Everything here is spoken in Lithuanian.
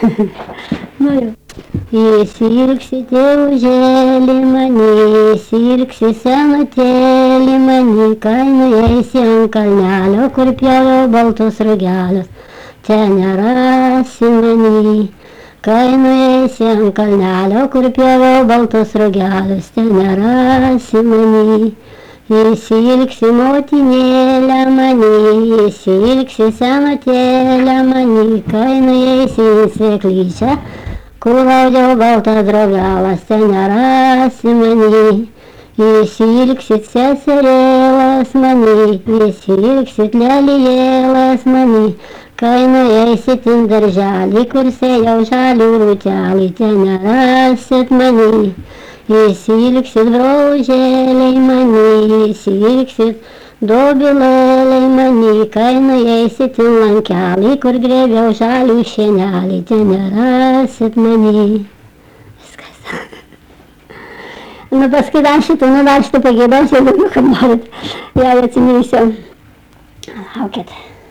Nu jau. Įsirksite užėlį mani, įsirksi senutėlį mani, kainu eisi ant kalnelio, kur pjoviau baltus rugelius, čia nerasi mani. Kainu eisi ant kalnelio, kur pjoviau baltus rugelius, čia nerasi mani. Įsirksi motinėlę mani, įsirksi senutėlę mani, kainu eisi į sėklyčią, kur audžiau baltas drobelas, ten nerasi mani. Įsirksit seserėlas mani, įsirksit lelijėlas mani, kainu eisit į darželį, kur sėjau žalių rūtelį, ten nerasit mani. Įsirksit braužėliai mani, įsirksit dobilėliai mani, kainu eisit į lankelį, kur grėbiau žalių šienelį, ten nerasit mani. Viskas. Nu paskui dar šitą pagiedosiu, jeigu kad norit. Jau atsiminsiu. Laukit.